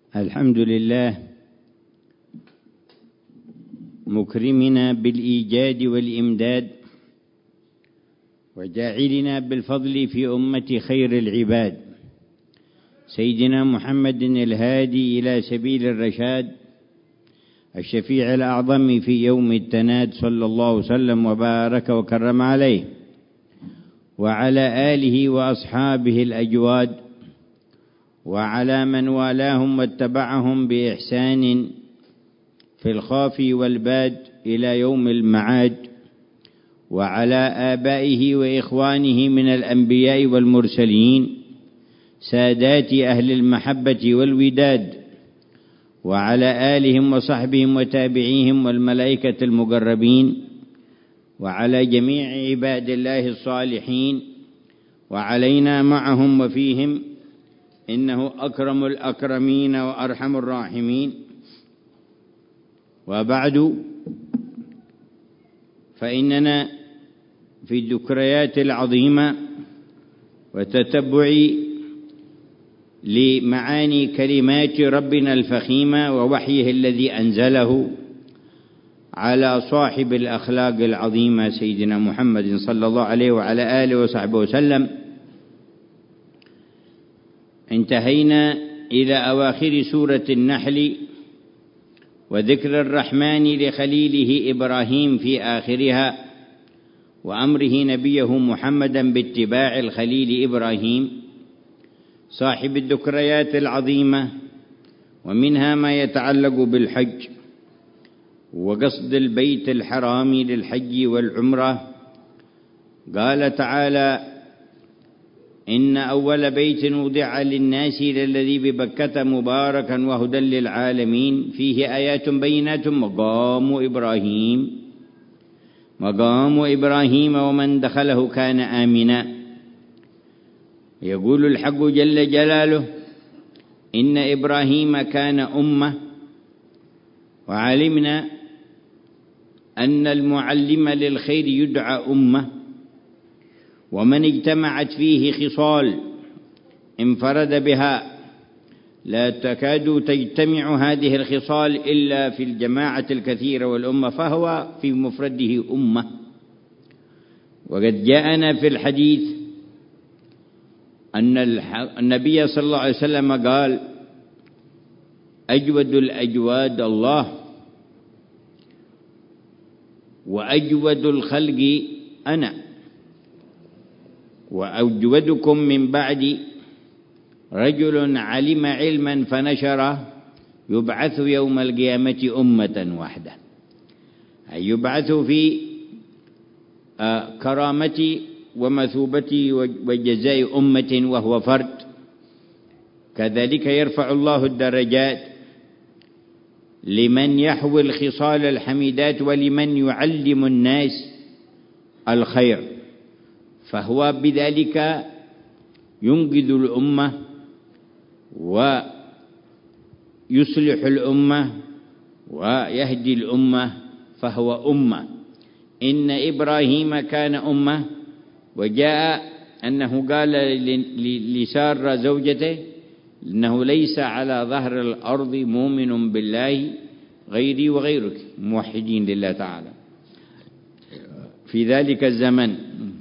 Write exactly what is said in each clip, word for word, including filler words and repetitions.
الحمد لله مكرمنا بالإيجاد والإمداد وجاعلنا بالفضل في أمة خير العباد سيدنا محمد الهادي إلى سبيل الرشاد الشفيع الأعظم في يوم التناد صلى الله وسلم وبارك وكرم عليه وعلى آله وأصحابه الأجواد وعلى من والاهم واتبعهم بإحسان في الخافي والباد إلى يوم المعاد وعلى آبائه وإخوانه من الأنبياء والمرسلين سادات أهل المحبة والوداد وعلى آلهم وصحبهم وتابعيهم والملائكة المقربين وعلى جميع عباد الله الصالحين وعلينا معهم وفيهم إنه أكرم الأكرمين وأرحم الراحمين. وبعد، فإننا في الذكريات العظيمة وتتبع لمعاني كلمات ربنا الفخيمة ووحيه الذي أنزله على صاحب الأخلاق العظيمة سيدنا محمد صلى الله عليه وعلى آله وصحبه وسلم، انتهينا إلى أواخر سورة النحل وذكر الرحمن لخليله إبراهيم في آخرها وأمره نبيه محمدا باتباع الخليل إبراهيم صاحب الذكريات العظيمة، ومنها ما يتعلق بالحج وقصد البيت الحرام للحج والعمرة. قال تعالى: إن أول بيت وضع للناس للذي ببكة مباركا وهدى للعالمين فيه آيات بينات مقام إبراهيم مقام إبراهيم ومن دخله كان آمنا. يقول الحق جل جلاله: إن إبراهيم كان أمة. وعلمنا أن المعلم للخير يدعى أمة، ومن اجتمعت فيه خصال انفرد بها لا تكاد تجتمع هذه الخصال إلا في الجماعة الكثيرة والأمة، فهو في مفرده أمة. وقد جاءنا في الحديث أن النبي صلى الله عليه وسلم قال: أجود الأجواد الله، وأجود الخلق أنا، وأجودكم من بعد رجل علم علما فنشره يبعث يوم القيامة أمة واحدة، أي يبعث في كرامة ومثوبة وجزاء أمة وهو فرد. كذلك يرفع الله الدرجات لمن يحوي الخصال الحميدات ولمن يعلم الناس الخير، فهو بذلك ينقذ الأمة ويصلح الأمة ويهدي الأمة، فهو أمة. إن إبراهيم كان أمة. وجاء أنه قال لسارة زوجته: إنه ليس على ظهر الأرض مؤمن بالله غيري وغيرك موحدين لله تعالى. في ذلك الزمن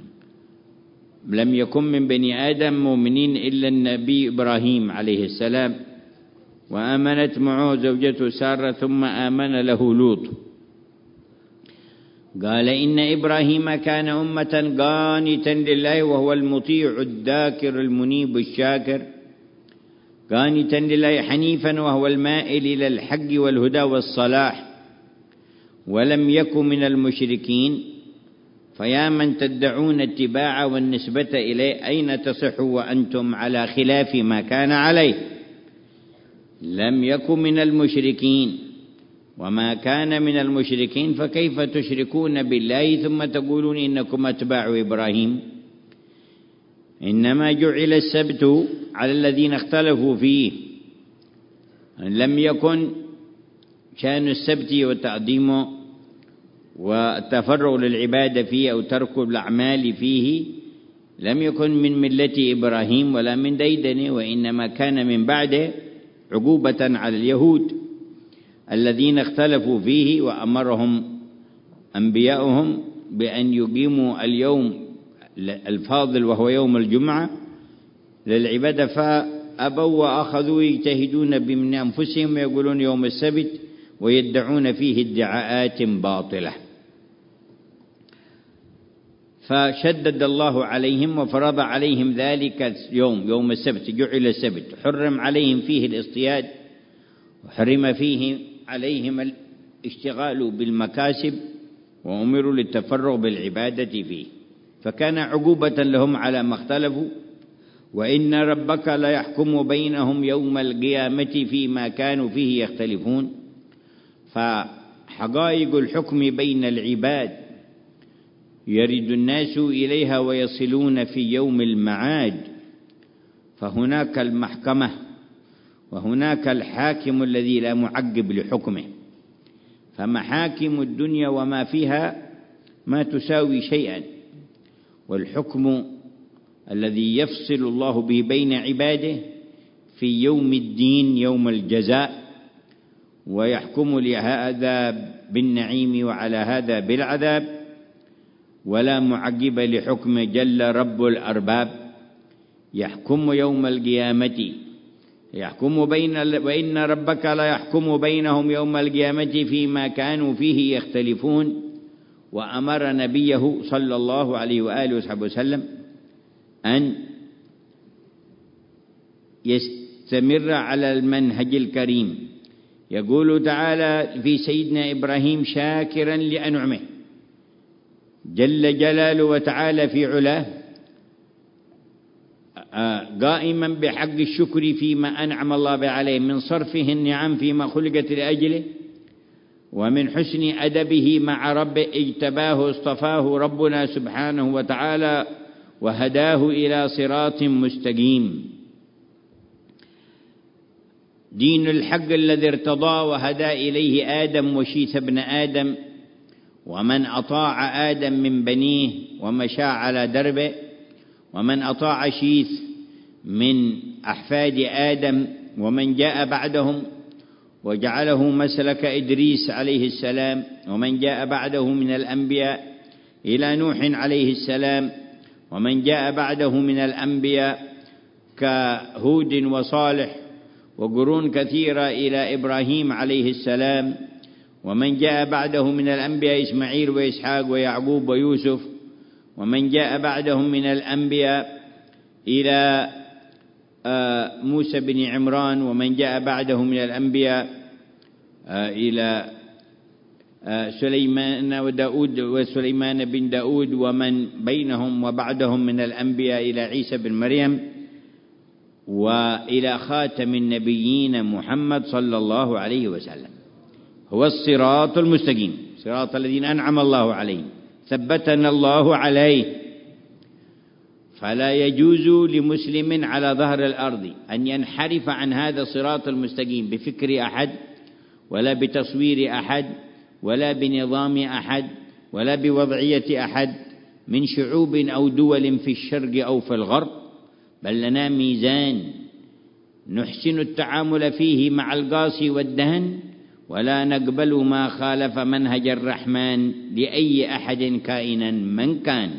لم يكن من بني آدم مؤمنين إلا النبي إبراهيم عليه السلام، وآمنت معه زوجته سارة ثم آمن له لوط. قال: إن إبراهيم كان أمة قانتا لله وهو المطيع الذاكر المنيب الشاكر، قانتا لله حنيفا وهو المائل إلى الحق والهدى والصلاح، ولم يكن من المشركين. فيا من تدعون اتباع والنسبة إليه، أين تصح وأنتم على خلاف ما كان عليه؟ لم يكن من المشركين، وما كان من المشركين فكيف تشركون بالله ثم تقولون إنكم أتباع إبراهيم؟ إنما جعل السبت على الذين اختلفوا فيه. لم يكن شأن السبت وتعظيمه والتفرغ للعبادة فيه أو ترك الأعمال فيه لم يكن من ملة إبراهيم ولا من ديدنه، وإنما كان من بعده عقوبة على اليهود الذين اختلفوا فيه، وأمرهم أنبياؤهم بأن يقيموا اليوم الفاضل وهو يوم الجمعة للعبادة، فأبوا وأخذوا يجتهدون من أنفسهم ويقولون يوم السبت، ويدعون فيه ادعاءات باطلة. فشدد الله عليهم وفرض عليهم ذلك اليوم، يوم السبت، جعل السبت، حرم عليهم فيه الاصطياد، وحرم فيه عليهم الاشتغال بالمكاسب، وأمروا للتفرغ بالعبادة فيه، فكان عقوبة لهم على ما اختلفوا. وإن ربك ليحكم بينهم يوم القيامة فيما كانوا فيه يختلفون. فحقائق الحكم بين العباد يرد الناس إليها ويصلون في يوم المعاد، فهناك المحكمة وهناك الحاكم الذي لا معقب لحكمه. فمحاكم الدنيا وما فيها ما تساوي شيئا، والحكم الذي يفصل الله به بين عباده في يوم الدين، يوم الجزاء، ويحكم لهذا بالنعيم وعلى هذا بالعذاب، ولا معقب لحكم جل رب الأرباب. يحكم يوم القيامة، يحكم بين وإن ربك لا يحكم بينهم يوم القيامة فيما كانوا فيه يختلفون. وأمر نبيه صلى الله عليه وآله وصحبه وسلم أن يستمر على المنهج الكريم. يقول تعالى في سيدنا إبراهيم شاكرا لأنعمه جل جلاله وتعالى في علاه، قائما بحق الشكر فيما أنعم الله به عليه من صرفه النعم فيما خلقت لأجله، ومن حسن أدبه مع ربه اجتباه اصطفاه ربنا سبحانه وتعالى وهداه إلى صراط مستقيم. دين الحق الذي ارتضى وهدى إليه آدم وشيث ابن آدم، ومن أطاع آدم من بنيه ومشى على دربه، ومن أطاع شيث من أحفاد آدم ومن جاء بعدهم وجعله مسلك إدريس عليه السلام، ومن جاء بعده من الأنبياء إلى نوح عليه السلام، ومن جاء بعده من الأنبياء كهود وصالح وقرون كثيرة إلى إبراهيم عليه السلام، ومن جاء بعده من الأنبياء إسماعيل وإسحاق ويعقوب ويوسف، ومن جاء بعدهم من الأنبياء إلى موسى بن عمران، ومن جاء بعده من الأنبياء إلى سليمان وداود وسليمان بن داود، ومن بينهم وبعدهم من الأنبياء إلى عيسى بن مريم، وإلى خاتم النبيين محمد صلى الله عليه وسلم. هو الصراط المستقيم، صراط الذين أنعم الله عليهم ثبتنا الله عليه. فلا يجوز لمسلم على ظهر الأرض أن ينحرف عن هذا الصراط المستقيم بفكر أحد، ولا بتصوير أحد، ولا بنظام أحد، ولا بوضعية أحد من شعوب أو دول في الشرق أو في الغرب، بل لنا ميزان نحسن التعامل فيه مع القاصي والدهن، ولا نقبل ما خالف منهج الرحمن لأي أحد كائنا من كان.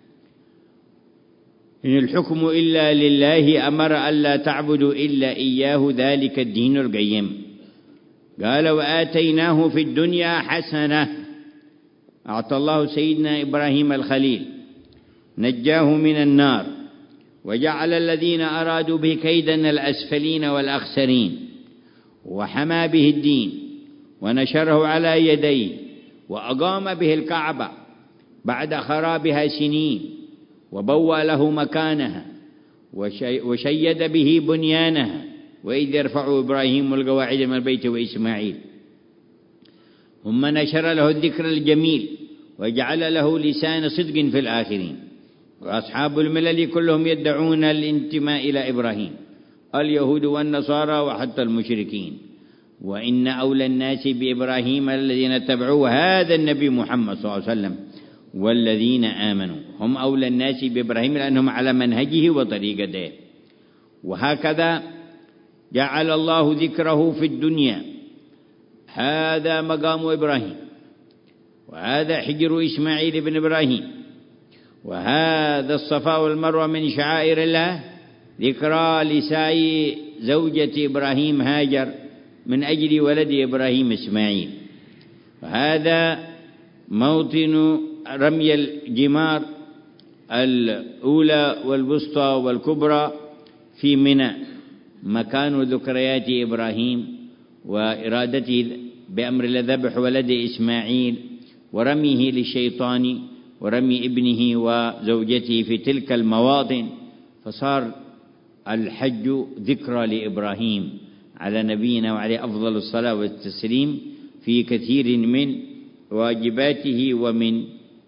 إن الحكم إلا لله، أمر ألا تعبدوا إلا إياه، ذلك الدين القيم. قال وآتيناه في الدنيا حسنة، أعطى الله سيدنا إبراهيم الخليل، نجاه من النار، وجعل الذين أرادوا به كيدا الأسفلين والأخسرين، وحمى به الدين ونشره على يديه، وأقام به الكعبة بعد خرابها سنين، وبوى له مكانها، وشيد به بنيانها، وإذ يرفع إبراهيم القواعد من البيت وإسماعيل. ثم نشر له الذكر الجميل، وجعل له لسان صدق في الآخرين. وأصحاب الملل كلهم يدعون الانتماء إلى إبراهيم، اليهود والنصارى وحتى المشركين. وإن أولى الناس بإبراهيم الذين اتبعوه هذا النبي محمد صلى الله عليه وسلم والذين آمنوا، هم أولى الناس بإبراهيم لأنهم على منهجه وطريقته. وهكذا جعل الله ذكره في الدنيا. هذا مقام إبراهيم، وهذا حجر إسماعيل بن إبراهيم، وهذا الصفا والمروة من شعائر الله، ذكرى لسعي زوجة إبراهيم هاجر من أجل ولد إبراهيم إسماعيل. وهذا موطن رمي الجمار الأولى والوسطى والكبرى في منى، مكان ذكريات إبراهيم وإرادته بأمر ذبح ولد إسماعيل ورميه للشيطان ورمي ابنه وزوجته في تلك المواطن. فصار الحج ذكرى لإبراهيم على نبينا وعليه أفضل الصلاة والتسليم في كثير من واجباته ومن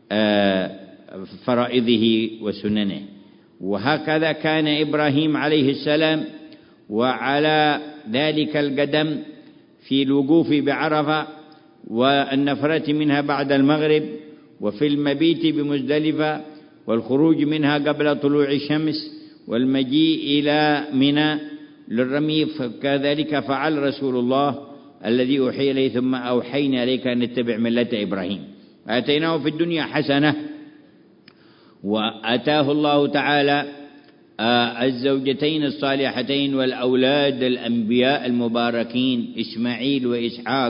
فرائضه وسننه. وهكذا كان إبراهيم عليه السلام وعلى ذلك القدم في الوقوف بعرفة والنفرة منها بعد المغرب، وفي المبيت بمزدلفة والخروج منها قبل طلوع الشمس والمجيء إلى منى للرمي. فكذلك فعل رسول الله الذي أوحي إليه ثم أوحينا إليك أن نتبع ملة إبراهيم. آتيناه في الدنيا حسنة، وآتاه الله تعالى الزوجتين الصالحتين والأولاد الأنبياء المباركين إسماعيل وإسحاق،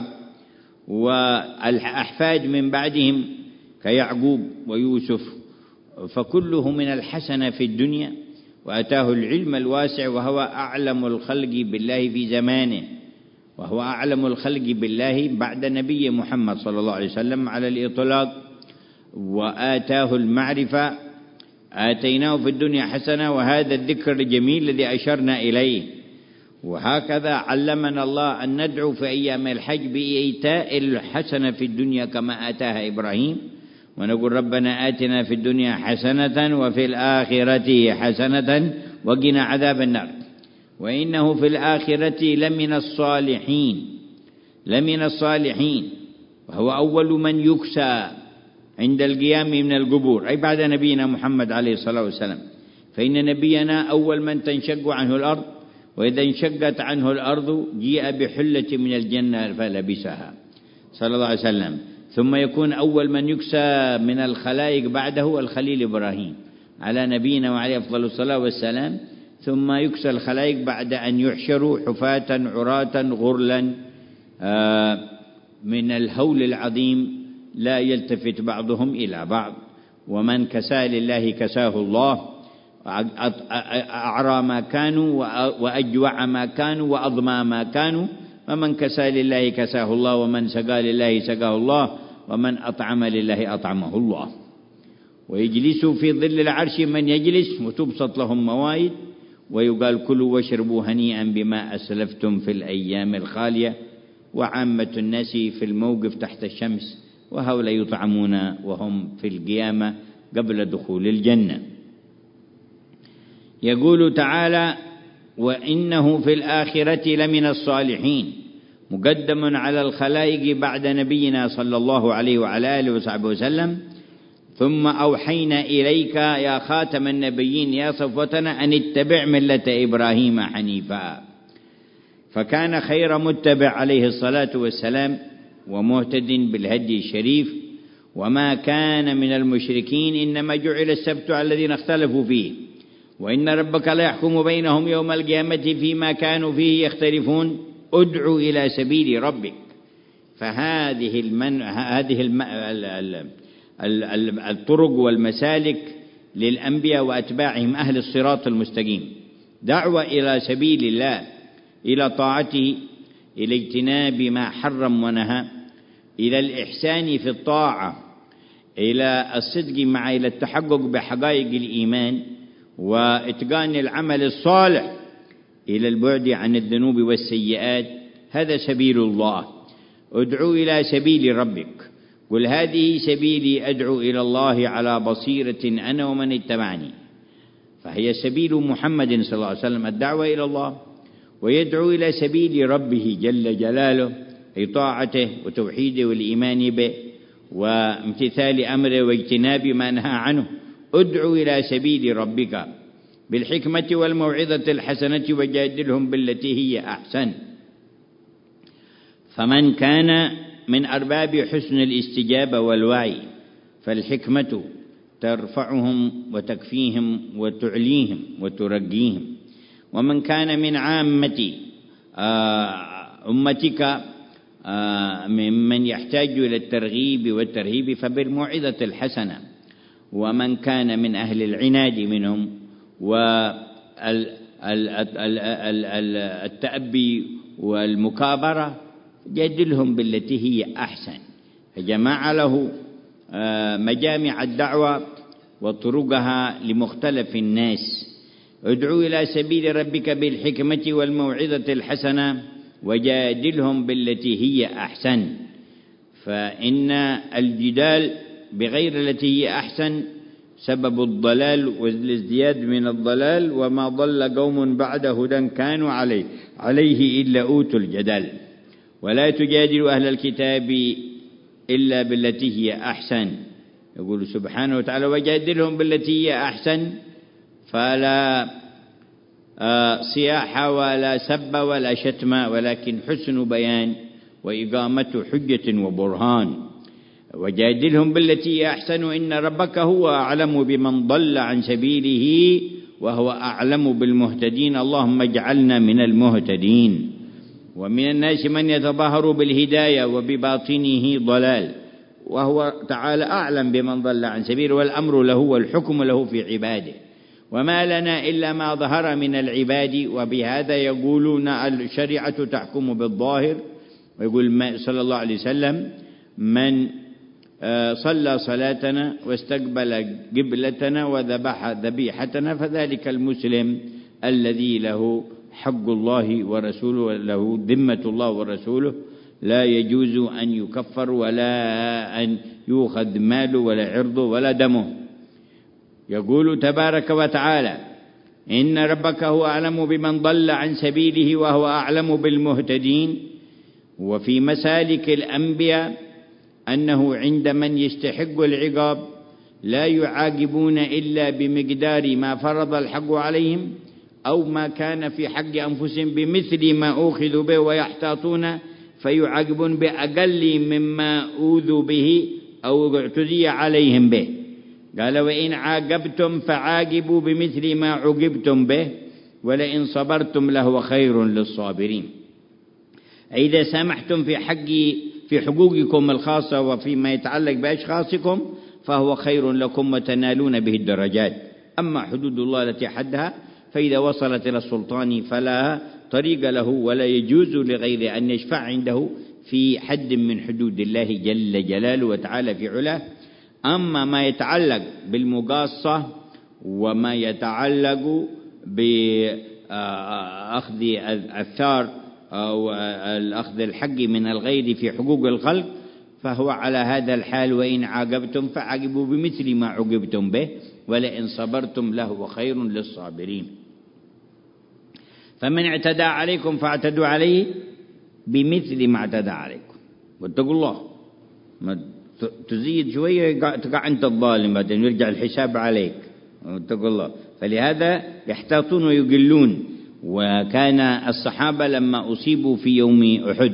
والأحفاد من بعدهم كيعقوب ويوسف، فكله من الحسنة في الدنيا. وآتاه العلم الواسع، وهو أعلم الخلق بالله في زمانه، وهو أعلم الخلق بالله بعد نبي محمد صلى الله عليه وسلم على الإطلاق. وآتاه المعرفة، آتيناه في الدنيا حسنة، وهذا الذكر الجميل الذي أشرنا إليه. وهكذا علمنا الله أن ندعو في أيام الحج بإيتاء الحسنة في الدنيا كما آتاها إبراهيم، ونقول ربنا آتنا في الدنيا حسنة وفي الآخرة حسنة وقنا عذاب النار. وإنه في الآخرة لمن الصالحين، لمن الصالحين، وهو أول من يكسى عند القيام من القبور، أي بعد نبينا محمد عليه الصلاة والسلام. فإن نبينا أول من تنشق عنه الأرض، وإذا انشقت عنه الأرض جيء بحلة من الجنة فلبسها صلى الله عليه وسلم. ثم يكون أول من يكسى من الخلائق بعده الخليل إبراهيم على نبينا وعليه أفضل الصلاة والسلام. ثم يكسى الخلائق بعد أن يحشروا حفاة عراة غرلا من الهول العظيم لا يلتفت بعضهم إلى بعض. ومن كسى لله كساه الله، أعرى ما كانوا وأجوع ما كانوا وأضمى ما كانوا. ومن كسى لله كساه الله، ومن سقى لله سقاه الله، ومن أطعم لله أطعمه الله. ويجلس في ظل العرش من يجلس، وتبسط لهم موائد، ويقال كلوا واشربوا هنيئا بما أسلفتم في الأيام الخالية. وعامة الناس في الموقف تحت الشمس، وهؤلاء يطعمون وهم في القيامة قبل دخول الجنة. يقول تعالى: وإنه في الآخرة لمن الصالحين، مقدم على الخلائق بعد نبينا صلى الله عليه وعلى آله وصحبه وسلم. ثم أوحينا إليك يا خاتم النبيين يا صفوتنا أن اتبع ملة إبراهيم حنيفا. فكان خير متبع عليه الصلاة والسلام ومهتد بالهدي الشريف، وما كان من المشركين، إنما جعل السبت على الذين اختلفوا فيه، وإن ربك لا يحكم بينهم يوم القيامة فيما كانوا فيه يختلفون. ادعو إلى سبيل ربك. فهذه المن... هذه الم... الطرق والمسالك للأنبياء وأتباعهم أهل الصراط المستقيم، دعوة إلى سبيل الله، إلى طاعته، إلى اجتناب ما حرم ونهى، إلى الإحسان في الطاعة، إلى الصدق مع إلى التحقق بحقائق الإيمان وإتقان العمل الصالح، إلى البعد عن الذنوب والسيئات. هذا سبيل الله. ادعو إلى سبيل ربك. قل هذه سبيلي أدعو إلى الله على بصيرة أنا ومن اتبعني. فهي سبيل محمد صلى الله عليه وسلم الدعوة إلى الله، ويدعو إلى سبيل ربه جل جلاله، أي طاعته وتوحيده والإيمان به وامتثال أمره واجتناب ما نهى عنه. ادعو إلى سبيل ربك. بالحكمة والموعظة الحسنة وجادلهم بالتي هي أحسن. فمن كان من أرباب حسن الاستجابة والوعي فالحكمة ترفعهم وتكفيهم وتعليهم وترقيهم. ومن كان من عامة أمتك ممن يحتاج إلى الترغيب والترهيب فبالموعظة الحسنة. ومن كان من أهل العناد منهم والتأبي والمكابرة جادلهم بالتي هي أحسن. فجمع له مجامع الدعوة وطرقها لمختلف الناس. ادعو إلى سبيل ربك بالحكمة والموعظة الحسنة وجادلهم بالتي هي أحسن. فإن الجدال بغير التي هي أحسن سبب الضلال والازدياد من الضلال، وما ضل قوم بعد هدى كانوا عليه عليه إلا أوتوا الجدال. ولا تجادل أهل الكتاب إلا بالتي هي أحسن. يقول سبحانه وتعالى وجادلهم بالتي هي أحسن، فلا صياح ولا سب ولا شتم، ولكن حسن بيان وإقامة حجة وبرهان. وجادلهم بالتي هي أحسن إن ربك هو أعلم بمن ضل عن سبيله وهو أعلم بالمهتدين. اللهم اجعلنا من المهتدين. ومن الناس من يتظاهر بالهداية وبباطنه ضلال، وهو تعالى أعلم بمن ضل عن سبيله، والأمر له والحكم له في عباده. وما لنا إلا ما ظهر من العباد. وبهذا يقولون الشريعة تحكم بالظاهر. ويقول صلى الله عليه وسلم من صلى صلاتنا واستقبل قبلتنا وذبح ذبيحتنا فذلك المسلم الذي له حق الله ورسوله، له ذمة الله ورسوله، لا يجوز أن يكفر ولا أن يؤخذ ماله ولا عرضه ولا دمه. يقول تبارك وتعالى إن ربك هو أعلم بمن ضل عن سبيله وهو أعلم بالمهتدين. وفي مسالك الأنبياء أنه عند من يستحق العقاب لا يعاقبون إلا بمقدار ما فرض الحق عليهم أو ما كان في حق أنفسهم بمثل ما أوخذوا به، ويحتاطون فيعاقبون بأقل مما أوذوا به أو اعتدي عليهم به. قال وإن عاقبتم فعاقبوا بمثل ما عوقبتم به ولئن صبرتم لهو خير للصابرين. إذا سامحتم في حق في حقوقكم الخاصة وفيما يتعلق بأشخاصكم فهو خير لكم وتنالون به الدرجات. أما حدود الله التي حدها فإذا وصلت إلى السلطان فلا طريق له ولا يجوز لغير أن يشفع عنده في حد من حدود الله جل جلاله وتعالى في علاه. أما ما يتعلق بالمقاصة وما يتعلق بأخذ الثار أو الأخذ الحق من الغير في حقوق الخلق فهو على هذا الحال. وإن عاقبتم فعاقبوا بمثل ما عوقبتم به ولئن صبرتم لهو خير للصابرين. فمن اعتدى عليكم فاعتدوا عليه بمثل ما اعتدى عليكم واتقوا الله. ما تزيد شوية تقع أنت الظالم بعدين يرجع الحساب عليك، واتقوا الله. فلهذا يحتاطون ويقلون. وكان الصحابة لما أصيبوا في يوم أحد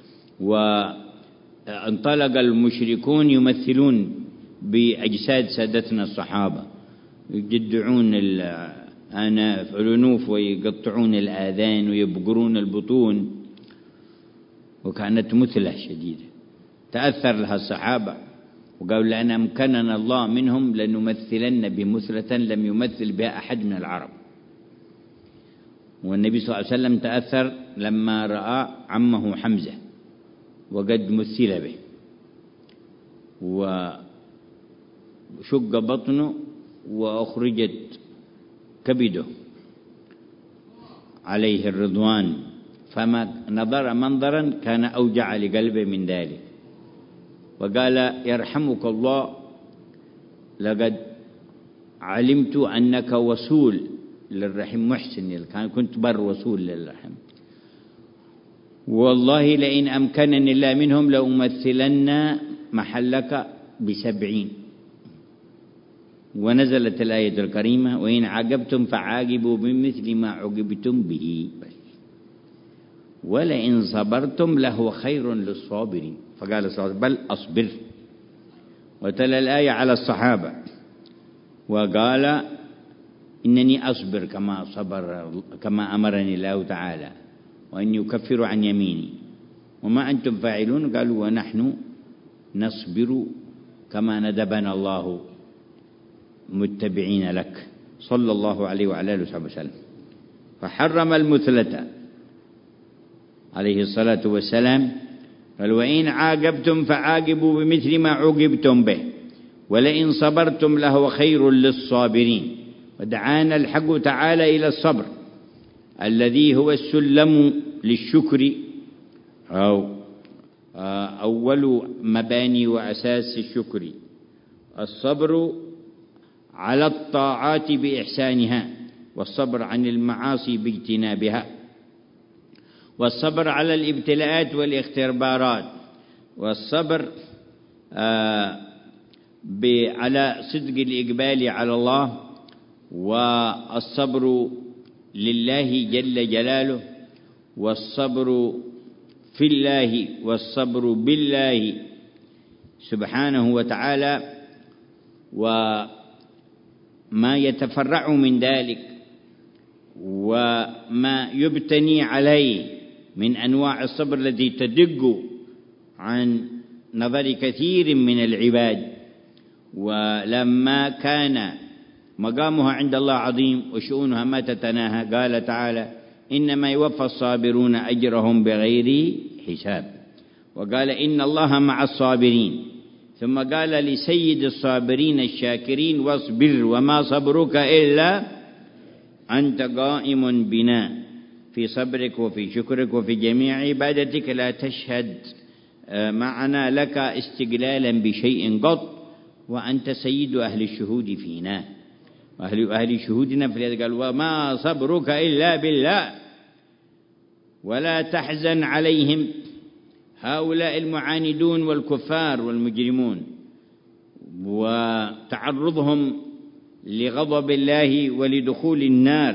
وانطلق المشركون يمثلون بأجساد سادتنا الصحابة، يجدعون الأناف الأنوف ويقطعون الآذان ويبقرون البطون، وكانت مثلة شديدة. تأثر لها الصحابة وقالوا لأن أمكننا الله منهم لنمثلن بمثلة لم يمثل بها أحد من العرب. والنبي صلى الله عليه وسلم تأثر لما رأى عمه حمزة وقد مثل به وشق بطنه وأخرجت كبده عليه الرضوان، فما نظر منظرا كان أوجع لقلبه من ذلك. وقال يرحمك الله لقد علمت أنك وصول للرحم محسن، كان كنت بر وصول للرحم، والله لئن أمكنني الله منهم لأمثلن محلك بسبعين. ونزلت الآية الكريمة وإن عاقبتم فعاقبوا بمثل ما عوقبتم به ولئن صبرتم لهو خير للصابرين. فقال صلى الله عليه وسلم بل أصبر، وتلا الآية على الصحابة وقال إنني أصبر كما صبر كما أمرني الله تعالى، وأن يكفر عن يميني، وما أنتم فاعلون؟ قالوا ونحن نصبر كما ندبنا الله متبعين لك صلى الله عليه وعلى آله وصحبه وسلم. فحرم المثلة عليه الصلاة والسلام، قال وإن عاقبتم فعاقبوا بمثل ما عوقبتم به ولئن صبرتم لهو خير للصابرين. ودعانا الحق تعالى إلى الصبر الذي هو السلم للشكر أو أول مباني وأساس الشكر، الصبر على الطاعات بإحسانها، والصبر عن المعاصي باجتنابها، والصبر على الابتلاءات والاختبارات، والصبر على صدق الإقبال على الله، والصبر لله جل جلاله، والصبر في الله، والصبر بالله سبحانه وتعالى، وما يتفرع من ذلك وما يبتني عليه من أنواع الصبر التي تدق عن نظر كثير من العباد. ولما كان مقامها عند الله عظيم وشؤونها ما تتناهى، قال تعالى إنما يوفى الصابرون أجرهم بغير حساب، وقال إن الله مع الصابرين، ثم قال لسيد الصابرين الشاكرين واصبر وما صبرك إلا أنت قائم بنا في صبرك وفي شكرك وفي جميع عبادتك لا تشهد معنا لك استقلالا بشيء قط، وأنت سيد أهل الشهود فينا وأهل أهل شهودنا. فلذلك قال وما صبرك إلا بالله ولا تحزن عليهم هؤلاء المعاندون والكفار والمجرمون، وتعرضهم لغضب الله ولدخول النار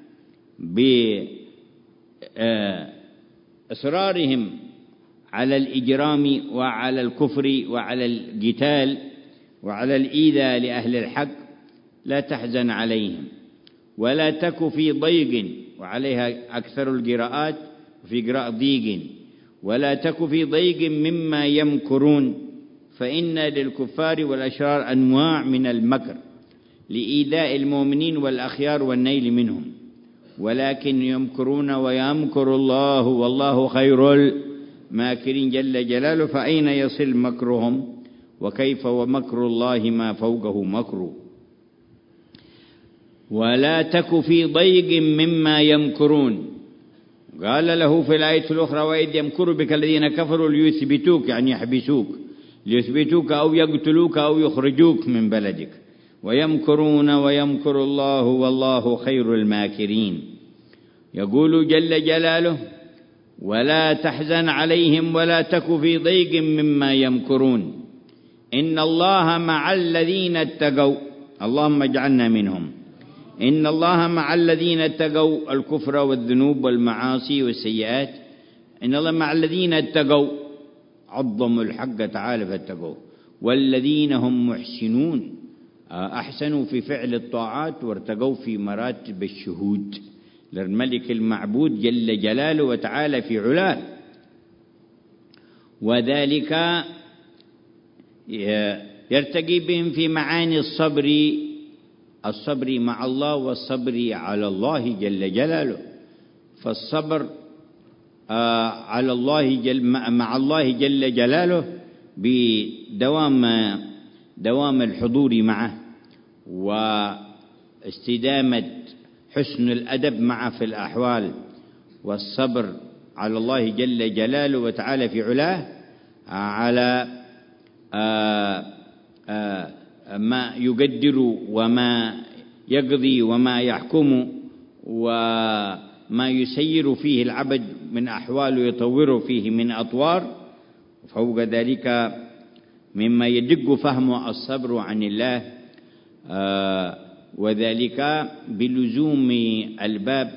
بإصرارهم على الإجرام وعلى الكفر وعلى القتال وعلى الإيذاء لأهل الحق. لا تحزن عليهم ولا تك في ضيق، وعليها أكثر القراءات في قراءة ضيق، ولا تك في ضيق مما يمكرون، فإن للكفار والأشرار أنواع من المكر لإيذاء المؤمنين والأخيار والنيل منهم، ولكن يمكرون ويمكر الله والله خير الماكرين جل جلاله. فأين يصل مكرهم؟ وكيف ومكر الله ما فوقه مكر. ولا تك في ضيق مما يمكرون. قال له في الآية الأخرى وإذ يمكر بك الذين كفروا ليثبتوك، يعني يحبسوك، ليثبتوك أو يقتلوك أو يخرجوك من بلدك، ويمكرون ويمكر الله والله خير الماكرين. يقول جل جلاله ولا تحزن عليهم ولا تك في ضيق مما يمكرون إن الله مع الذين اتقوا، اللهم اجعلنا منهم. إن الله مع الذين اتقوا الكفر والذنوب والمعاصي والسيئات. إن الله مع الذين اتقوا، عظموا الحق تعالى فاتقوا، والذين هم محسنون أحسنوا في فعل الطاعات وارتقوا في مراتب الشهود للملك المعبود جل جلاله وتعالى في علاه. وذلك يرتقي بهم في معاني الصبر، الصبر مع الله والصبر على الله جل جلاله. فالصبر على الله جل مع الله جل جلاله بدوام دوام الحضور معه، واستدامة حسن الأدب معه في الأحوال، والصبر على الله جل جلاله وتعالى في علاه على آآ آآ ما يقدر وما يقضي وما يحكم وما يسير فيه العبد من أحوال ويطور فيه من أطوار. فوق ذلك مما يدق فهمه الصبر عن الله وذلك بلزوم الباب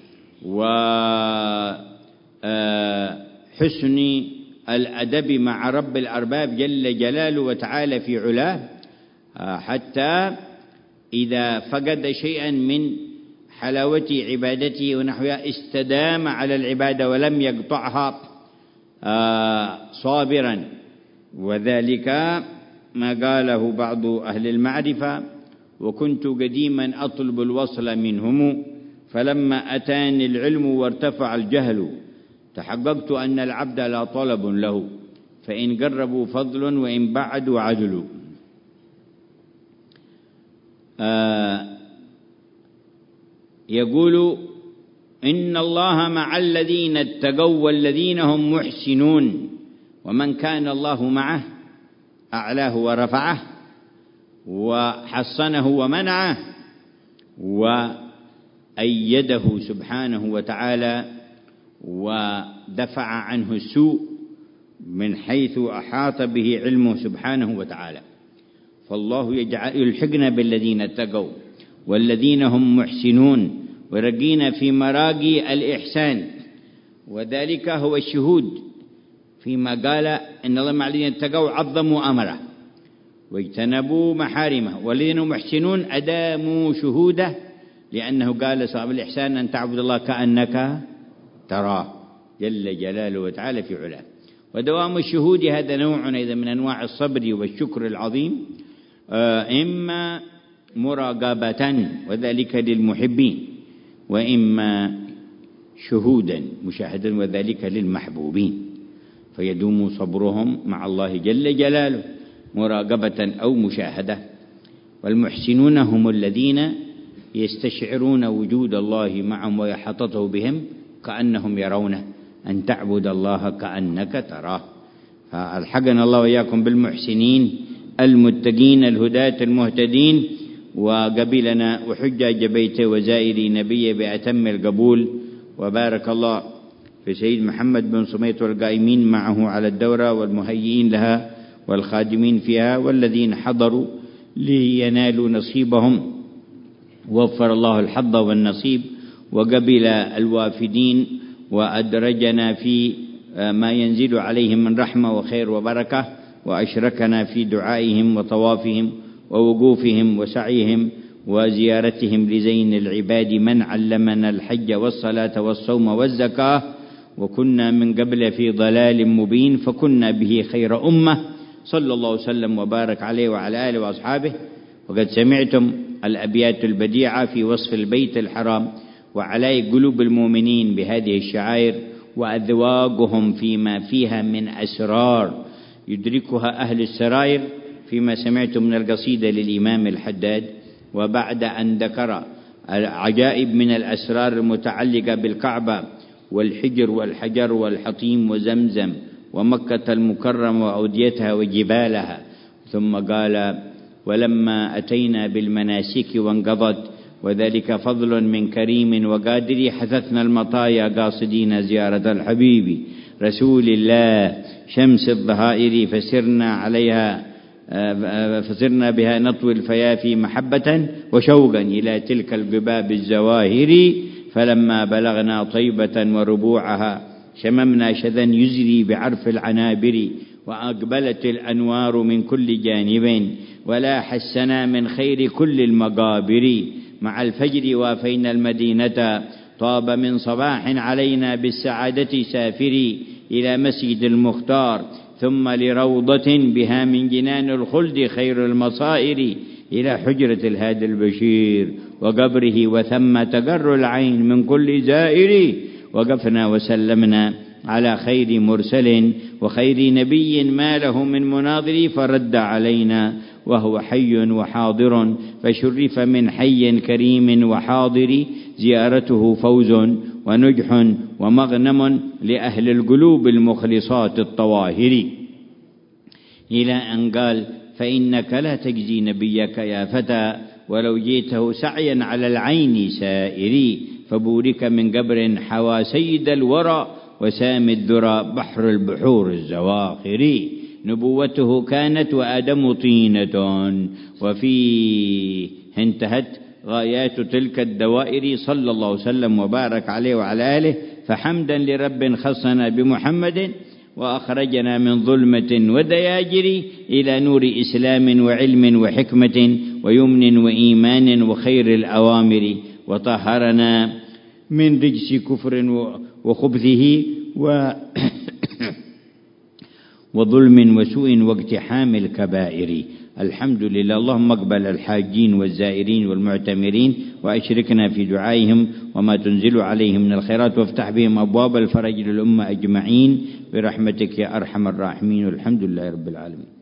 وحسن الأدب مع رب الأرباب جل جلاله وتعالى في علاه، حتى إذا فقد شيئا من حلاوة عبادته ونحوها استدام على العبادة ولم يقطعها صابرا. وذلك ما قاله بعض أهل المعرفة: وكنت قديما أطلب الوصل منهم، فلما أتاني العلم وارتفع الجهل، تحققت أن العبد لا طلب له، فإن قربوا فضل وإن بعدوا عدل. آه يقول: إن الله مع الذين اتقوا والذين هم محسنون، ومن كان الله معه أعلاه ورفعه وحصنه ومنعه وأيده سبحانه وتعالى ودفع عنه السوء من حيث أحاط به علمه سبحانه وتعالى. فالله يجعل يلحقنا بالذين اتقوا والذين هم محسنون ورقينا في مراقي الإحسان، وذلك هو الشهود فيما قال: إن الله مع الذين اتقوا عظموا أمره واجتنبوا محارمه، والذين هم محسنون أداموا شهوده، لأنه قال صاحب الإحسان: أن تعبد الله كأنك تراه جل جلاله وتعالى في علاه. ودوام الشهود هذا نوع أيضا من أنواع الصبر والشكر العظيم، إما مراقبة وذلك للمحبين، وإما شهودا مشاهدا وذلك للمحبوبين، فيدوم صبرهم مع الله جل جلاله مراقبة أو مشاهدة. والمحسنون هم الذين يستشعرون وجود الله معهم ويحاطته بهم كأنهم يرونه، أن تعبد الله كأنك تراه. فألحقنا الله وإياكم بالمحسنين المتقين الهداة المهتدين، وقبلنا وحجاج بيته وزائري نبيه بأتم القبول. وبارك الله في سيد محمد بن صميت والقائمين معه على الدورة والمهيئين لها والخادمين فيها والذين حضروا لينالوا نصيبهم، ووفر الله الحظ والنصيب، وقبل الوافدين وأدرجنا في ما ينزل عليهم من رحمة وخير وبركة، وأشركنا في دعائهم وطوافهم ووقوفهم وسعيهم وزيارتهم لزين العباد من علمنا الحج والصلاة والصوم والزكاة، وكنا من قبل في ضلال مبين فكنا به خير أمة، صلى الله وسلم وبارك عليه وعلى آله وأصحابه. وقد سمعتم الأبيات البديعة في وصف البيت الحرام وعلى قلوب المؤمنين بهذه الشعائر وأذواقهم فيما فيها من أسرار يدركها أهل السرائر، فيما سمعتم من القصيدة للإمام الحداد. وبعد أن ذكر عجائب من الأسرار المتعلقة بالكعبة والحجر والحجر والحطيم وزمزم ومكة المكرمة وأوديتها وجبالها، ثم قال: ولما أتينا بالمناسك وانقضت، وذلك فضل من كريم وقادر، حثثنا المطايا قاصدين زيارة الحبيب رسول الله شمس الظهائر، فسرنا عليها فسرنا بها نطوي الفيافي محبة وشوقا إلى تلك القباب الزواهر، فلما بلغنا طيبة وربوعها شممنا شذا يزري بعرف العنابر، وأقبلت الأنوار من كل جانب ولاح السنا من خير كل المقابر، مع الفجر وافينا المدينة طاب من صباح علينا بالسعادة سافري، إلى مسجد المختار ثم لروضة بها من جنان الخلد خير المصائر، إلى حجرة الهادي البشير وقبره وثم تقر العين من كل زائر، وقفنا وسلمنا على خير مرسل وخير نبي ما له من مناظر، فرد علينا وهو حي وحاضر، فشرف من حي كريم وحاضر، زيارته فوز ونجح ومغنم لأهل القلوب المخلصات الطواهر، إلى أن قال: فإنك لا تجزي نبيك يا فتى ولو جيته سعيا على العين سائري، فبورك من قبر حوى سيد الورى وسام الذرى بحر البحور الزواخر، نبوته كانت وآدم طينة، وفيه انتهت غايات تلك الدوائر صلى الله وسلم وبارك عليه وعلى آله. فحمدا لرب خصنا بمحمد وأخرجنا من ظلمة ودياجر إلى نور إسلام وعلم وحكمة ويمن وإيمان وخير الأوامر، وطهرنا من رجس كفر وخبثه وظلم وسوء واقتحام الكبائر. الحمد لله. اللهم اقبل الحاجين والزائرين والمعتمرين، وأشركنا في دعائهم وما تنزل عليهم من الخيرات، وافتح بهم أبواب الفرج للأمة أجمعين برحمتك يا أرحم الراحمين. والحمد لله رب العالمين.